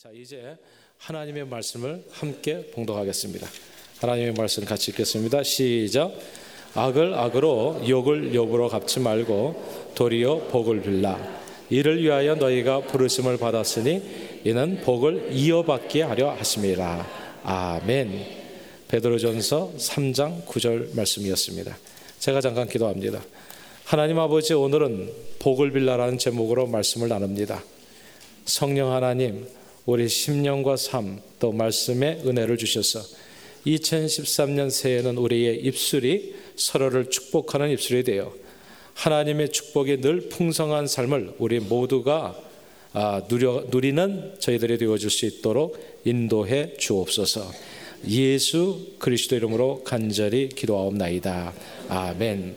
자, 이제 하나님의 말씀을 함께 봉독하겠습니다. 하나님의 말씀 같이 읽겠습니다. 시작. 악을 악으로 욕을 욕으로 갚지 말고 도리어 복을 빌라. 이를 위하여 너희가 부르심을 받았으니 이는 복을 이어받게 하려 하심이라. 아멘. 베드로전서 3장 9절 말씀이었습니다. 제가 잠깐 기도합니다. 하나님 아버지, 오늘은 복을 빌라라는 제목으로 말씀을 나눕니다. 성령 하나님, 우리 심령과 삶, 또 말씀의 은혜를 주셔서 2013년 새해는 우리의 입술이 서로를 축복하는 입술이 되어 하나님의 축복이 늘 풍성한 삶을 우리 모두가 누리는 저희들이 되어줄 수 있도록 인도해 주옵소서. 예수 그리스도 이름으로 간절히 기도하옵나이다. 아멘.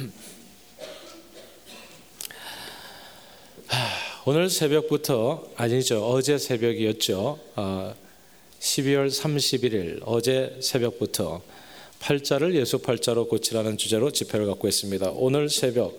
오늘 새벽부터, 아니죠, 어제 새벽이었죠. 12월 31일 어제 새벽부터 팔자를 예수 팔자로 고치라는 주제로 집회를 갖고 있습니다. 오늘 새벽,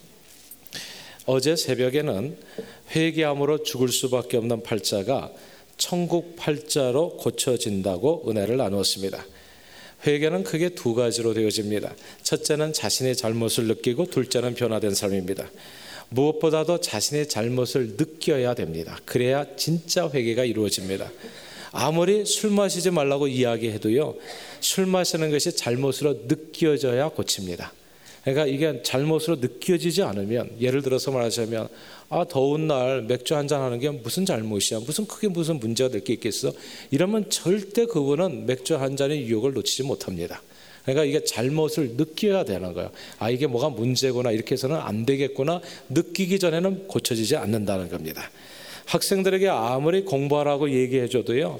어제 새벽에는 회개함으로 죽을 수밖에 없는 팔자가 천국 팔자로 고쳐진다고 은혜를 나누었습니다. 회개는 크게 두 가지로 되어집니다. 첫째는 자신의 잘못을 느끼고, 둘째는 변화된 삶입니다. 무엇보다도 자신의 잘못을 느껴야 됩니다. 그래야 진짜 회개가 이루어집니다. 아무리 술 마시지 말라고 이야기해도요, 술 마시는 것이 잘못으로 느껴져야 고칩니다. 그러니까 이게 잘못으로 느껴지지 않으면, 예를 들어서 말하자면 더운 날 맥주 한잔 하는 게 무슨 잘못이야, 크게 무슨 문제가 될 게 있겠어, 이러면 절대 그분은 맥주 한 잔의 유혹을 놓치지 못합니다. 그러니까 이게 잘못을 느껴야 되는 거예요. 이게 뭐가 문제구나, 이렇게 해서는 안 되겠구나, 느끼기 전에는 고쳐지지 않는다는 겁니다. 학생들에게 아무리 공부하라고 얘기해줘도요,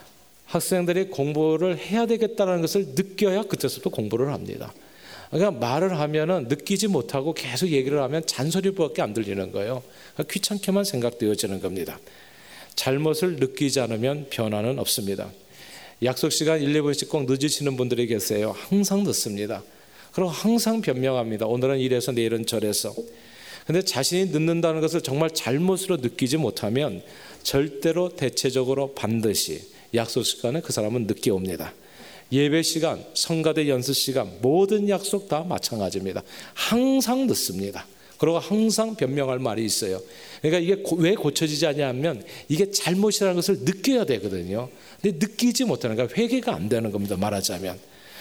학생들이 공부를 해야 되겠다는 것을 느껴야 그때부터 공부를 합니다. 그러니까 말을 하면은 느끼지 못하고 계속 얘기를 하면 잔소리밖에 안 들리는 거예요. 그러니까 귀찮게만 생각되어지는 겁니다. 잘못을 느끼지 않으면 변화는 없습니다. 약속 시간 1, 2분씩 꼭 늦으시는 분들이 계세요. 항상 늦습니다. 그리고 항상 변명합니다. 오늘은 이래서 내일은 저래서. 근데 자신이 늦는다는 것을 정말 잘못으로 느끼지 못하면 절대로 대체적으로 반드시 약속 시간에 그 사람은 늦게 옵니다. 예배 시간, 성가대 연습 시간, 모든 약속 다 마찬가지입니다. 항상 늦습니다. 그리고 항상 변명할 말이 있어요. 그러니까 이게 왜 고쳐지지 않냐면 이게 잘못이라는 것을 느껴야 되거든요. 근데 느끼지 못하는, 그러니까 회개가 안 되는 겁니다. 말하자면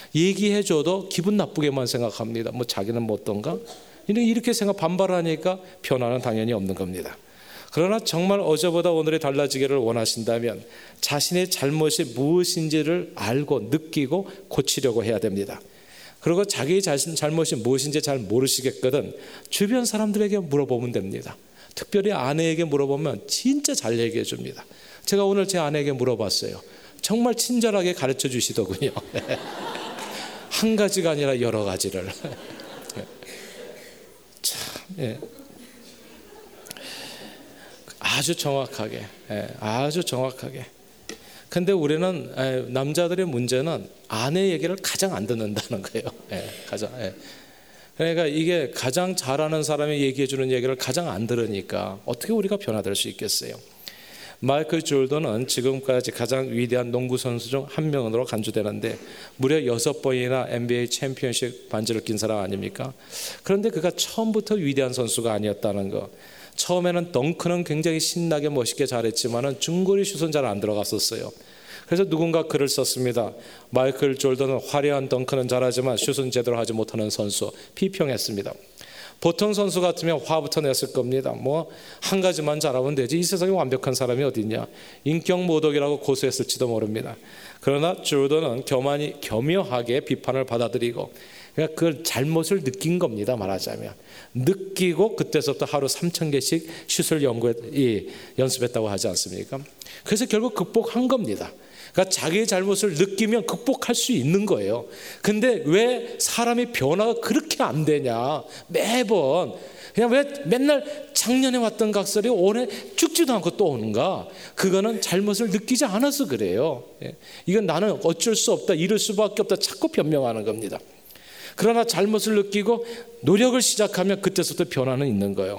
얘기해줘도 기분 나쁘게만 생각합니다. 자기는 뭐 어떤가? 이렇게 반발하니까 변화는 당연히 없는 겁니다. 그러나 정말 어제보다 오늘이 달라지기를 원하신다면 자신의 잘못이 무엇인지를 알고 느끼고 고치려고 해야 됩니다. 그리고 자기 자신 잘못이 무엇인지 잘 모르시겠거든 주변 사람들에게 물어보면 됩니다. 특별히 아내에게 물어보면 진짜 잘 얘기해 줍니다. 제가 오늘 제 아내에게 물어봤어요. 정말 친절하게 가르쳐 주시더군요. 한 가지가 아니라 여러 가지를. 참, 아주 정확하게, 아주 정확하게. 근데 우리는 남자들의 문제는 아내 얘기를 가장 안 듣는다는 거예요. 그러니까 이게 가장 잘하는 사람이 얘기해 주는 얘기를 가장 안 들으니까 어떻게 우리가 변화될 수 있겠어요? 마이클 조던은 지금까지 가장 위대한 농구 선수 중 한 명으로 간주되는데 무려 6번이나 NBA 챔피언십 반지를 낀 사람 아닙니까? 그런데 그가 처음부터 위대한 선수가 아니었다는 거. 처음에는 덩크는 굉장히 신나게 멋있게 잘했지만 중거리 슛은 잘 안 들어갔었어요. 그래서 누군가 글을 썼습니다. 마이클 조던은 화려한 덩크는 잘하지만 슛은 제대로 하지 못하는 선수, 비평했습니다. 보통 선수 같으면 화부터 냈을 겁니다. 한 가지만 잘하면 되지, 이 세상에 완벽한 사람이 어딨냐, 인격 모독이라고 고소했을지도 모릅니다. 그러나 조던은 교묘하게 비판을 받아들이고 그러니까 그 잘못을 느낀 겁니다. 말하자면 느끼고 그때서부터 하루 3,000개씩 슛을 연습했다고 하지 않습니까? 그래서 결국 극복한 겁니다. 그러니까 자기의 잘못을 느끼면 극복할 수 있는 거예요. 근데 왜 사람이 변화가 그렇게 안 되냐, 매번 그냥 왜 맨날 작년에 왔던 각설이 올해 죽지도 않고 또 오는가? 그거는 잘못을 느끼지 않아서 그래요. 이건 나는 어쩔 수 없다, 이럴 수밖에 없다, 자꾸 변명하는 겁니다. 그러나 잘못을 느끼고 노력을 시작하면 그때부터 변화는 있는 거예요.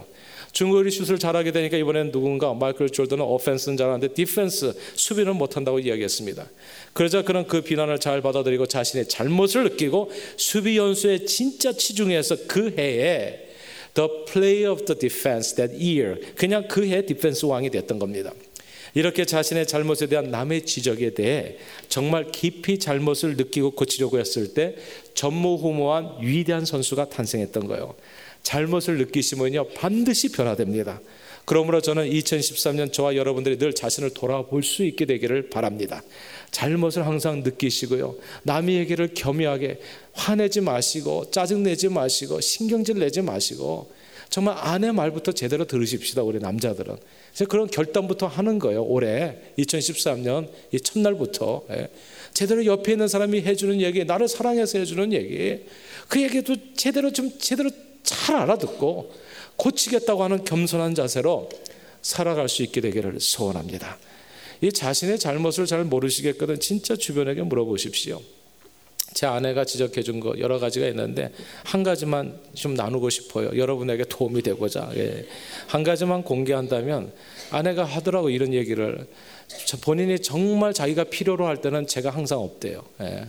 중거리 슛을 잘하게 되니까 이번엔 누군가 마이클 조던은 오펜스는 잘하는데 디펜스, 수비는 못한다고 이야기했습니다. 그러자 그는 그 비난을 잘 받아들이고 자신의 잘못을 느끼고 수비 연수에 진짜 치중해서 그 해에 The player of the defense that year, 그냥 그 해 디펜스 왕이 됐던 겁니다. 이렇게 자신의 잘못에 대한 남의 지적에 대해 정말 깊이 잘못을 느끼고 고치려고 했을 때 전무후무한 위대한 선수가 탄생했던 거예요. 잘못을 느끼시면요 반드시 변화됩니다. 그러므로 저는 2013년 저와 여러분들이 늘 자신을 돌아볼 수 있게 되기를 바랍니다. 잘못을 항상 느끼시고요, 남의 얘기를 겸허하게 화내지 마시고 짜증내지 마시고 신경질 내지 마시고 정말 아내 말부터 제대로 들으십시다. 우리 남자들은 그래서 그런 결단부터 하는 거예요. 올해 2013년 이 첫날부터 제대로 옆에 있는 사람이 해주는 얘기, 나를 사랑해서 해주는 얘기, 그 얘기도 제대로 잘 알아듣고 고치겠다고 하는 겸손한 자세로 살아갈 수 있게 되기를 소원합니다. 이 자신의 잘못을 잘 모르시겠거든 진짜 주변에게 물어보십시오. 제 아내가 지적해 준 거 여러 가지가 있는데 한 가지만 좀 나누고 싶어요. 여러분에게 도움이 되고자. 한 가지만 공개한다면 아내가 하더라고 이런 얘기를. 본인이 정말 자기가 필요로 할 때는 제가 항상 없대요.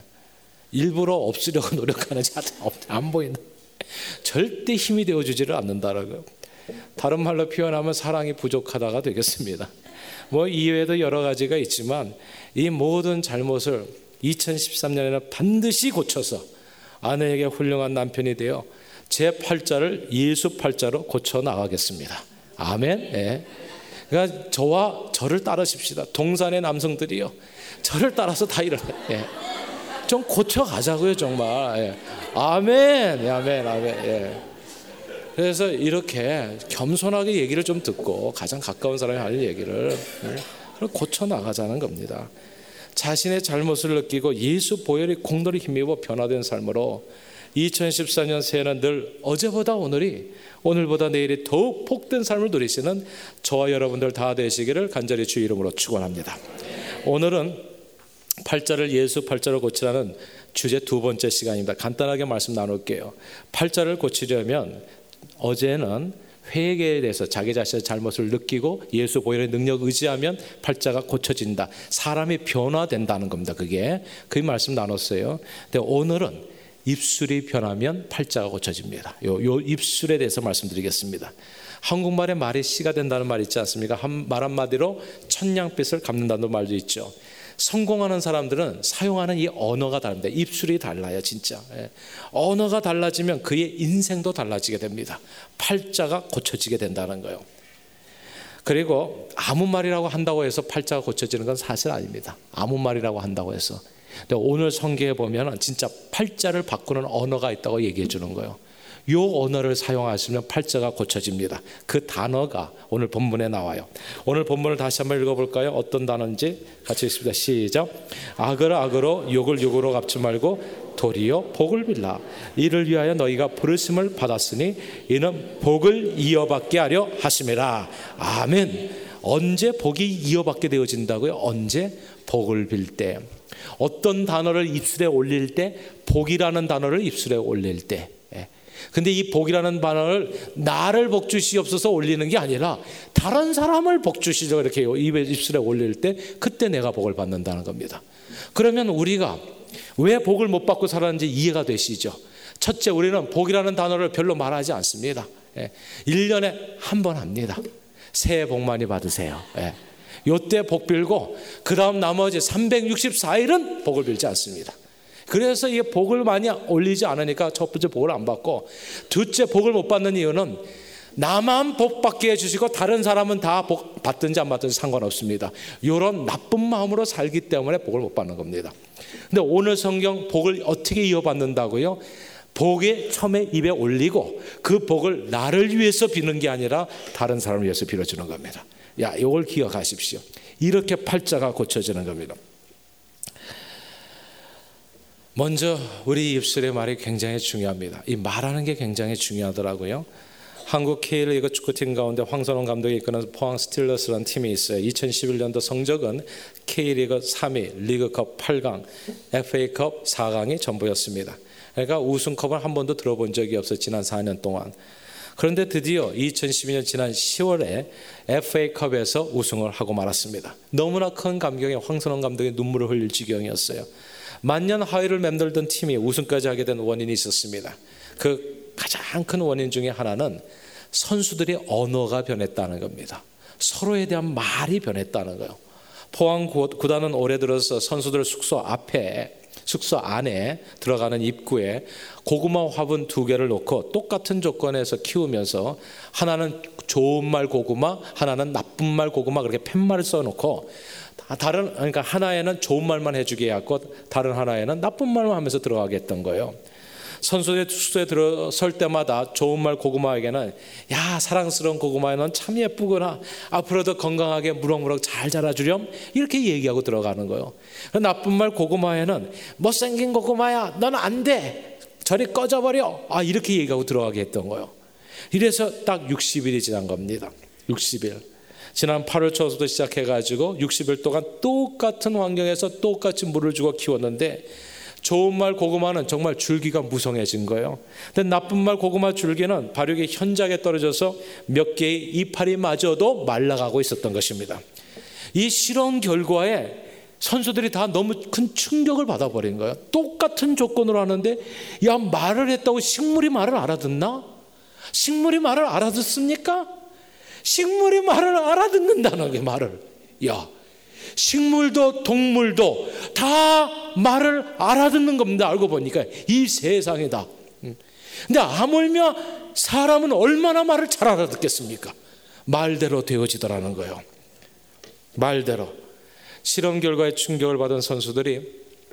일부러 없으려고 노력하는지 안 보인다. 절대 힘이 되어주지를 않는다라고요. 다른 말로 표현하면 사랑이 부족하다가 되겠습니다. 뭐 이외에도 여러 가지가 있지만 이 모든 잘못을 2013년에는 반드시 고쳐서 아내에게 훌륭한 남편이 되어 제 팔자를 예수 팔자로 고쳐 나가겠습니다. 아멘. 그러니까 저와 저를 따르십시다. 동산의 남성들이요, 저를 따라서 다 일어나요. 좀 고쳐가자고요 정말. 아멘. 아멘. 그래서 이렇게 겸손하게 얘기를 좀 듣고 가장 가까운 사람이 할 얘기를 고쳐 나가자는 겁니다. 자신의 잘못을 느끼고 예수 보혈이 공로를 힘입어 변화된 삶으로 2014년 새해는 늘 어제보다 오늘이, 오늘보다 내일이 더욱 복된 삶을 누리시는 저와 여러분들 다 되시기를 간절히 주의 이름으로 축원합니다. 오늘은 팔자를 예수 팔자로 고치라는 주제 두 번째 시간입니다. 간단하게 말씀 나눌게요. 팔자를 고치려면 어제는 회개에 대해서 자기 자신의 잘못을 느끼고 예수 보혈의 능력 의지하면 팔자가 고쳐진다, 사람이 변화된다는 겁니다. 그게 그 말씀 나눴어요. 근데 오늘은 입술이 변하면 팔자가 고쳐집니다. 요 입술에 대해서 말씀드리겠습니다. 한국말에 말이 씨가 된다는 말 있지 않습니까? 말 한마디로 천냥빛을 갚는다는 말도 있죠. 성공하는 사람들은 사용하는 이 언어가 다릅니다. 입술이 달라요 진짜. 언어가 달라지면 그의 인생도 달라지게 됩니다. 팔자가 고쳐지게 된다는 거예요. 그리고 아무 말이라고 한다고 해서 팔자가 고쳐지는 건 사실 아닙니다. 아무 말이라고 한다고 해서. 근데 오늘 성경에 보면 진짜 팔자를 바꾸는 언어가 있다고 얘기해 주는 거예요. 이 언어를 사용하시면 팔자가 고쳐집니다. 그 단어가 오늘 본문에 나와요. 오늘 본문을 다시 한번 읽어볼까요? 어떤 단어인지 같이 읽습니다. 시작. 악을 악으로 욕을 욕으로 갚지 말고 도리어 복을 빌라. 이를 위하여 너희가 부르심을 받았으니 이는 복을 이어받게 하려 하심이라. 아멘. 언제 복이 이어받게 되어진다고요? 언제? 복을 빌 때. 어떤 단어를 입술에 올릴 때? 복이라는 단어를 입술에 올릴 때. 근데 이 복이라는 단어를 나를 복 주시옵소서 올리는 게 아니라 다른 사람을 복 주시죠 이렇게 입술에 올릴 때 그때 내가 복을 받는다는 겁니다. 그러면 우리가 왜 복을 못 받고 살았는지 이해가 되시죠? 첫째, 우리는 복이라는 단어를 별로 말하지 않습니다. 1년에 한 번 합니다. 새해 복 많이 받으세요. 요때 복 빌고 그 다음 나머지 364일은 복을 빌지 않습니다. 그래서 이 복을 많이 올리지 않으니까 첫 번째 복을 안 받고, 둘째 복을 못 받는 이유는 나만 복 받게 해주시고 다른 사람은 다 복 받든지 안 받든지 상관없습니다. 이런 나쁜 마음으로 살기 때문에 복을 못 받는 겁니다. 근데 오늘 성경 복을 어떻게 이어받는다고요? 복에 처음에 입에 올리고 그 복을 나를 위해서 비는 게 아니라 다른 사람을 위해서 빌어주는 겁니다. 이걸 기억하십시오. 이렇게 팔자가 고쳐지는 겁니다. 먼저 우리 입술의 말이 굉장히 중요합니다. 이 말하는 게 굉장히 중요하더라고요. 한국 K리그 축구팀 가운데 황선홍 감독이 이끄는 포항 스틸러스라는 팀이 있어요. 2011년도 성적은 K리그 3위, 리그컵 8강, FA컵 4강이 전부였습니다. 그러니까 우승컵을 한 번도 들어본 적이 없어요. 지난 4년 동안. 그런데 드디어 2012년 지난 10월에 FA컵에서 우승을 하고 말았습니다. 너무나 큰 감격에 황선홍 감독이 눈물을 흘릴 지경이었어요. 만년 하위를 맴돌던 팀이 우승까지 하게 된 원인이 있었습니다. 그 가장 큰 원인 중에 하나는 선수들의 언어가 변했다는 겁니다. 서로에 대한 말이 변했다는 거예요. 포항 구단은 올해 들어서 선수들 숙소 안에 들어가는 입구에 고구마 화분 2개를 놓고 똑같은 조건에서 키우면서 하나는 좋은 말 고구마, 하나는 나쁜 말 고구마, 그렇게 팻말을 써놓고 그러니까 하나에는 좋은 말만 해주게 하고 다른 하나에는 나쁜 말만 하면서 들어가게 했던 거예요. 선수들의 숙소에 들어설 때마다 좋은 말 고구마에게는 야, 사랑스러운 고구마는 참 예쁘구나, 앞으로도 건강하게 무럭무럭 잘 자라주렴, 이렇게 얘기하고 들어가는 거예요. 나쁜 말 고구마에는 못생긴 고구마야, 넌 안 돼, 저리 꺼져버려, 이렇게 얘기하고 들어가게 했던 거예요. 이래서 딱 60일이 지난 겁니다. 60일. 지난 8월 초부터 시작해가지고 60일 동안 똑같은 환경에서 똑같이 물을 주고 키웠는데 좋은 말 고구마는 정말 줄기가 무성해진 거예요. 근데 나쁜 말 고구마 줄기는 발육이 현저하게 떨어져서 몇 개의 이파리 마저도 말라가고 있었던 것입니다. 이 실험 결과에 선수들이 다 너무 큰 충격을 받아버린 거예요. 똑같은 조건으로 하는데 야, 말을 했다고 식물이 말을 알아듣나? 식물이 말을 알아듣습니까? 식물이 말을 알아듣는다는 게 말을. 야, 식물도 동물도 다 말을 알아듣는 겁니다. 알고 보니까 이 세상이다. 근데 하물며 사람은 얼마나 말을 잘 알아듣겠습니까? 말대로 되어지더라는 거예요. 말대로. 실험 결과에 충격을 받은 선수들이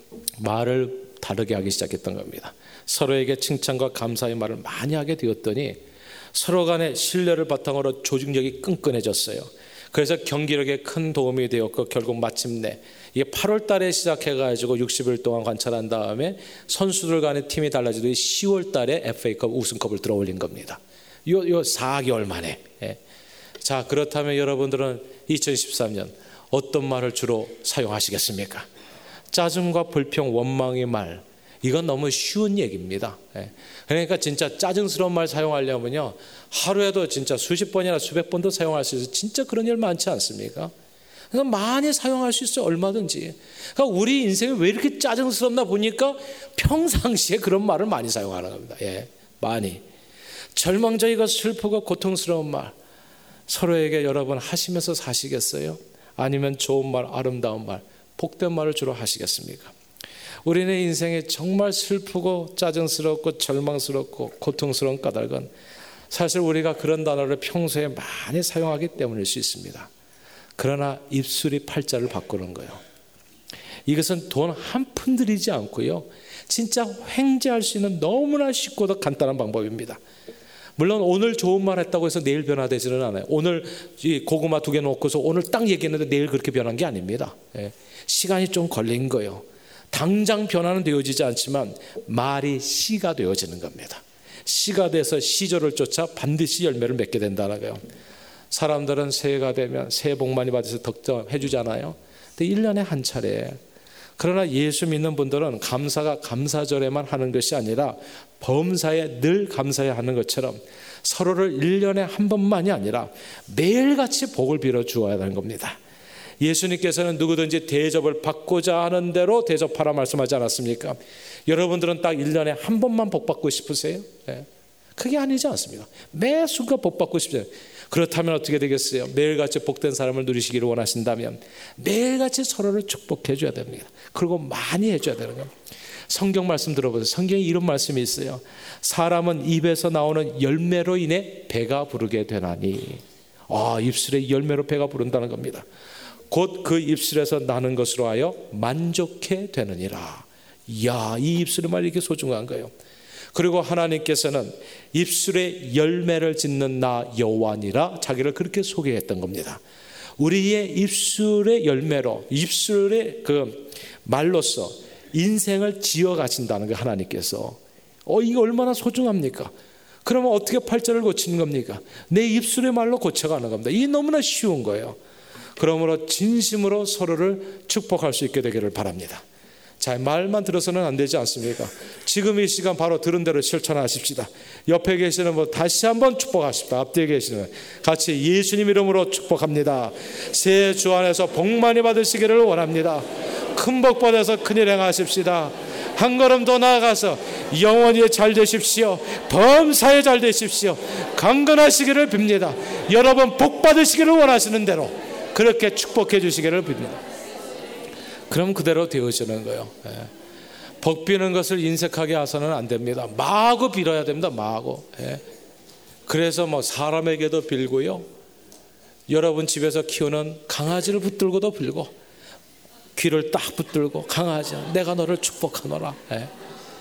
말을 다르게 하기 시작했던 겁니다. 서로에게 칭찬과 감사의 말을 많이 하게 되었더니 서로 간의 신뢰를 바탕으로 조직력이 끈끈해졌어요. 그래서 경기력에 큰 도움이 되었고 결국 마침내 이게 8월 달에 시작해가지고 60일 동안 관찰한 다음에 선수들 간의 팀이 달라지더니 10월 달에 FA컵 우승컵을 들어올린 겁니다. 요 4개월 만에. 자, 그렇다면 여러분들은 2013년 어떤 말을 주로 사용하시겠습니까? 짜증과 불평, 원망의 말, 이건 너무 쉬운 얘기입니다. 그러니까 진짜 짜증스러운 말 사용하려면요, 하루에도 진짜 수십 번이나 수백 번도 사용할 수 있어요. 진짜 그런 일 많지 않습니까? 그래서 많이 사용할 수 있어요. 얼마든지. 그러니까 우리 인생이 왜 이렇게 짜증스럽나 보니까 평상시에 그런 말을 많이 사용하는 겁니다. 많이. 절망적이고 슬프고 고통스러운 말 서로에게 여러분 하시면서 사시겠어요? 아니면 좋은 말, 아름다운 말, 복된 말을 주로 하시겠습니까? 우리는 인생이 정말 슬프고 짜증스럽고 절망스럽고 고통스러운 까닭은 사실 우리가 그런 단어를 평소에 많이 사용하기 때문일 수 있습니다. 그러나 입술이 팔자를 바꾸는 거예요. 이것은 돈 한 푼 들이지 않고요, 진짜 횡재할 수 있는 너무나 쉽고도 간단한 방법입니다. 물론 오늘 좋은 말 했다고 해서 내일 변화되지는 않아요. 오늘 이 고구마 2개 놓고서 오늘 딱 얘기했는데 내일 그렇게 변한 게 아닙니다. 시간이 좀 걸린 거예요. 당장 변화는 되어지지 않지만 말이 씨가 되어지는 겁니다. 씨가 돼서 시절을 쫓아 반드시 열매를 맺게 된다는 거예요. 사람들은 새해가 되면 새해 복 많이 받아서 덕담해 주잖아요. 근데 1년에 한 차례. 그러나 예수 믿는 분들은 감사가 감사절에만 하는 것이 아니라 범사에 늘 감사해야 하는 것처럼 서로를 1년에 한 번만이 아니라 매일같이 복을 빌어 주어야 하는 겁니다. 예수님께서는 누구든지 대접을 받고자 하는 대로 대접하라 말씀하지 않았습니까? 여러분들은 딱 1년에 한 번만 복 받고 싶으세요? 그게 아니지 않습니까? 매 순간 복 받고 싶어요. 그렇다면 어떻게 되겠어요? 매일같이 복된 사람을 누리시기를 원하신다면 매일같이 서로를 축복해 줘야 됩니다. 그리고 많이 해줘야 되는 거예요. 성경 말씀 들어보세요. 성경에 이런 말씀이 있어요. 사람은 입에서 나오는 열매로 인해 배가 부르게 되나니. 입술의 열매로 배가 부른다는 겁니다. 곧 그 입술에서 나는 것으로 하여 만족해 되느니라. 이야, 이 입술의 말이 이렇게 소중한 거예요. 그리고 하나님께서는 입술에 열매를 짓는 나 여호와니라 자기를 그렇게 소개했던 겁니다. 우리의 입술의 열매로, 입술의 그 말로서 인생을 지어 가신다는 거 하나님께서. 이게 얼마나 소중합니까? 그러면 어떻게 팔자를 고치는 겁니까? 내 입술의 말로 고쳐가는 겁니다. 이게 너무나 쉬운 거예요. 그러므로 진심으로 서로를 축복할 수 있게 되기를 바랍니다. 자, 말만 들어서는 안 되지 않습니까? 지금 이 시간 바로 들은 대로 실천하십시다. 옆에 계시는 분 다시 한번 축복하십시다. 앞뒤에 계시는 분 같이 예수님 이름으로 축복합니다. 새해 주 안에서 복 많이 받으시기를 원합니다. 큰 복 받아서 큰일 행하십시다. 한 걸음 더 나아가서 영원히 잘 되십시오. 범사에 잘 되십시오. 강건하시기를 빕니다. 여러분 복 받으시기를 원하시는 대로 그렇게 축복해 주시기를 빕니다. 그럼 그대로 되어지는 거예요. 복 비는 것을 인색하게 해서는 안 됩니다. 마구 빌어야 됩니다. 마구. 그래서 뭐 사람에게도 빌고요, 여러분 집에서 키우는 강아지를 붙들고도 빌고, 귀를 딱 붙들고 강아지 내가 너를 축복하노라. 다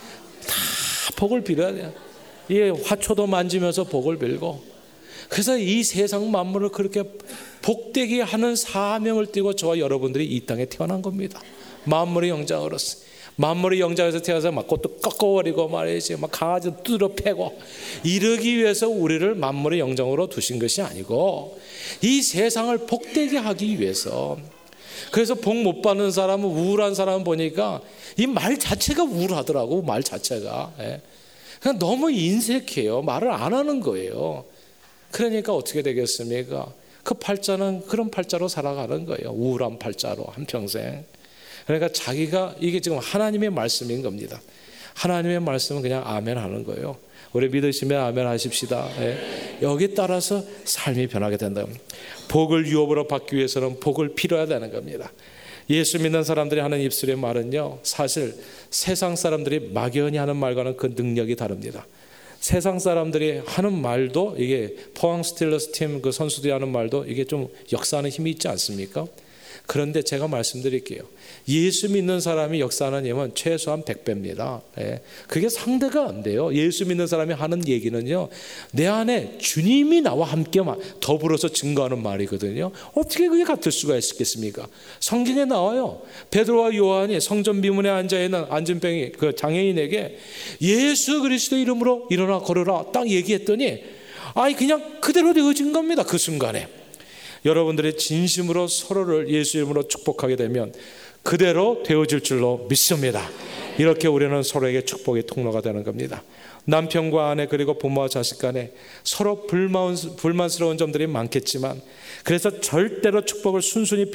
복을 빌어야 돼요. 이 화초도 만지면서 복을 빌고. 그래서 이 세상 만물을 그렇게 복되게 하는 사명을 띠고 저와 여러분들이 이 땅에 태어난 겁니다. 만물의 영장으로서. 만물의 영장에서 태어나서 막 꽃도 꺾어버리고 말이지, 막 강아지 두드려 패고 이러기 위해서 우리를 만물의 영장으로 두신 것이 아니고 이 세상을 복되게 하기 위해서. 그래서 복 못 받는 사람은, 우울한 사람은 보니까 이 말 자체가 우울하더라고. 말 자체가 그냥 너무 인색해요. 말을 안 하는 거예요. 그러니까 어떻게 되겠습니까? 그 팔자는 그런 팔자로 살아가는 거예요. 우울한 팔자로 한평생. 그러니까 자기가, 이게 지금 하나님의 말씀인 겁니다. 하나님의 말씀은 그냥 아멘 하는 거예요. 우리 믿으시면 아멘 하십시다. 여기 따라서 삶이 변하게 된다. 복을 유업으로 받기 위해서는 복을 빌어야 되는 겁니다. 예수 믿는 사람들이 하는 입술의 말은요, 사실 세상 사람들이 막연히 하는 말과는 그 능력이 다릅니다. 세상 사람들이 하는 말도, 이게 포항 스틸러스 팀 그 선수들이 하는 말도 이게 좀 역사하는 힘이 있지 않습니까? 그런데 제가 말씀드릴게요. 예수 믿는 사람이 역사하는 힘은 최소한 100배입니다. 그게 상대가 안 돼요. 예수 믿는 사람이 하는 얘기는요, 내 안에 주님이 나와 함께 더불어서 증거하는 말이거든요. 어떻게 그게 같을 수가 있겠습니까? 성경에 나와요. 베드로와 요한이 성전 비문에 앉아있는 안진병이 그 장애인에게 예수 그리스도 이름으로 일어나 걸어라 딱 얘기했더니 그냥 그대로 되어진 겁니다. 그 순간에. 여러분들이 진심으로 서로를 예수 이름으로 축복하게 되면 그대로 되어질 줄로 믿습니다. 이렇게 우리는 서로에게 축복의 통로가 되는 겁니다. 남편과 아내 그리고 부모와 자식 간에 서로 불만스러운 점들이 많겠지만, 그래서 절대로 축복을 순순히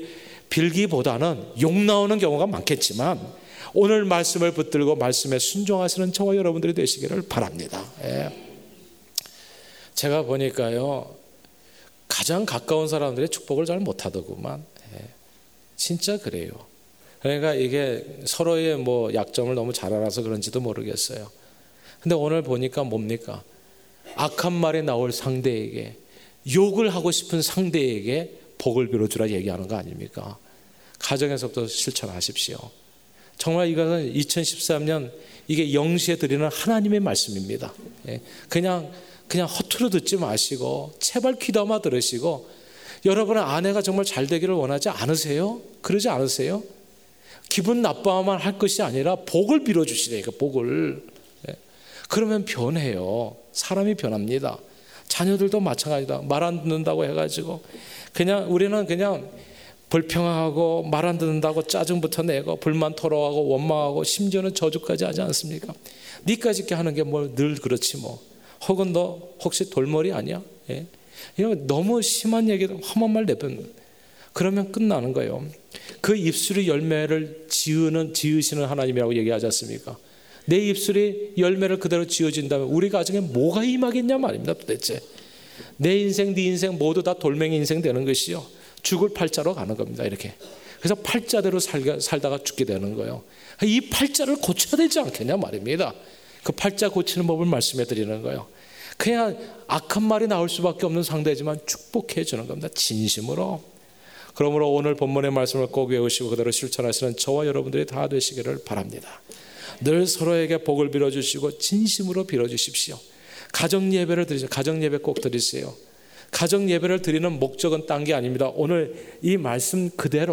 빌기보다는 욕 나오는 경우가 많겠지만, 오늘 말씀을 붙들고 말씀에 순종하시는 저와 여러분들이 되시기를 바랍니다. 제가 보니까요, 가장 가까운 사람들이 축복을 잘 못하더구만. 진짜 그래요. 그러니까 이게 서로의 뭐 약점을 너무 잘 알아서 그런지도 모르겠어요. 근데 오늘 보니까 뭡니까? 악한 말이 나올 상대에게, 욕을 하고 싶은 상대에게 복을 빌어주라 얘기하는 거 아닙니까? 가정에서부터 실천하십시오. 정말 이것은 2013년 이게 영시에 드리는 하나님의 말씀입니다. 그냥 허투루 듣지 마시고 제발 귀담아 들으시고, 여러분의 아내가 정말 잘 되기를 원하지 않으세요? 그러지 않으세요? 기분 나빠만 할 것이 아니라 복을 빌어주시라니까, 복을. 그러면 변해요. 사람이 변합니다. 자녀들도 마찬가지다. 말 안 듣는다고 해가지고 우리는 그냥 불평하고 말 안 듣는다고 짜증부터 내고 불만 토로하고 원망하고 심지어는 저주까지 하지 않습니까? 니까지 이렇게 하는 게 뭐 늘 그렇지 뭐. 혹은 너 혹시 돌머리 아니야? 이런 너무 심한 얘기도 험한 말 내뱉는, 그러면 끝나는 거예요. 그 입술의 열매를 지으시는 하나님이라고 얘기하지 않습니까? 내 입술이 열매를 그대로 지어진다면 우리 가정에 뭐가 임하겠냐 말입니다. 도대체 내 인생, 네 인생 모두 다 돌멩이 인생 되는 것이요, 죽을 팔자로 가는 겁니다. 이렇게. 그래서 팔자대로 살다가 죽게 되는 거예요. 이 팔자를 고쳐야 되지 않겠냐 말입니다. 그 팔자 고치는 법을 말씀해 드리는 거예요. 그냥 악한 말이 나올 수밖에 없는 상대지만 축복해 주는 겁니다. 진심으로. 그러므로 오늘 본문의 말씀을 꼭 외우시고 그대로 실천하시는 저와 여러분들이 다 되시기를 바랍니다. 늘 서로에게 복을 빌어주시고 진심으로 빌어주십시오. 가정 예배를 드리세요. 가정 예배 꼭 드리세요. 가정 예배를 드리는 목적은 딴 게 아닙니다. 오늘 이 말씀 그대로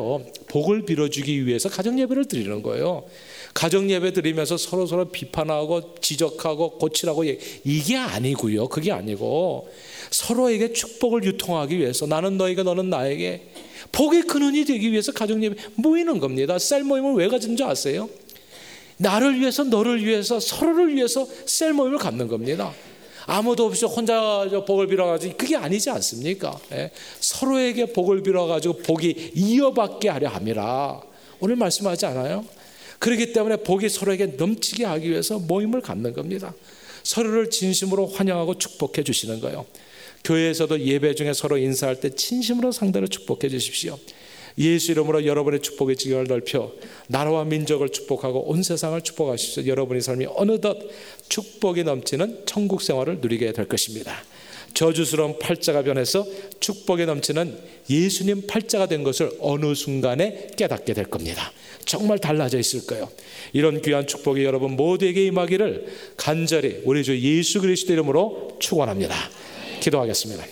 복을 빌어주기 위해서 가정예배를 드리는 거예요. 가정예배 드리면서 서로 비판하고 지적하고 고치라고 이게 아니고요. 그게 아니고 서로에게 축복을 유통하기 위해서 나는 너에게 너는 나에게 복의 근원이 되기 위해서 가정예배 모이는 겁니다. 셀 모임을 왜 가진 줄 아세요? 나를 위해서 너를 위해서 서로를 위해서 셀 모임을 갖는 겁니다. 아무도 없이 혼자 복을 빌어가지고 그게 아니지 않습니까? 서로에게 복을 빌어가지고 복이 이어받게 하려 함이라 오늘 말씀하지 않아요? 그렇기 때문에 복이 서로에게 넘치게 하기 위해서 모임을 갖는 겁니다. 서로를 진심으로 환영하고 축복해 주시는 거예요. 교회에서도 예배 중에 서로 인사할 때 진심으로 상대를 축복해 주십시오. 예수 이름으로 여러분의 축복의 지경을 넓혀 나라와 민족을 축복하고 온 세상을 축복하십시오. 여러분의 삶이 어느덧 축복이 넘치는 천국 생활을 누리게 될 것입니다. 저주스러운 팔자가 변해서 축복이 넘치는 예수님 팔자가 된 것을 어느 순간에 깨닫게 될 겁니다. 정말 달라져 있을 거예요. 이런 귀한 축복이 여러분 모두에게 임하기를 간절히 우리 주 예수 그리스도 이름으로 축원합니다. 기도하겠습니다.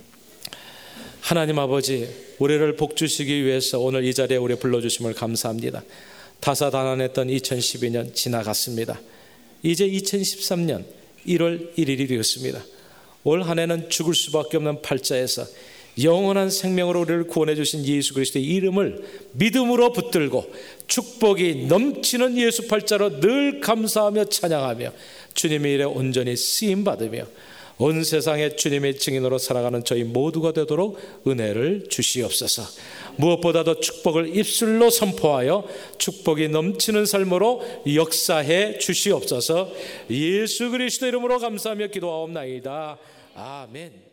하나님 아버지, 우리를 복주시기 위해서 오늘 이 자리에 우리 불러주심을 감사합니다. 다사다난했던 2012년 지나갔습니다. 이제 2013년 1월 1일이 되었습니다. 올 한 해는 죽을 수밖에 없는 팔자에서 영원한 생명으로 우리를 구원해 주신 예수 그리스도의 이름을 믿음으로 붙들고 축복이 넘치는 예수 팔자로 늘 감사하며 찬양하며 주님의 일에 온전히 쓰임받으며 온 세상에 주님의 증인으로 살아가는 저희 모두가 되도록 은혜를 주시옵소서. 무엇보다도 축복을 입술로 선포하여 축복이 넘치는 삶으로 역사해 주시옵소서. 예수 그리스도 이름으로 감사하며 기도하옵나이다. 아멘.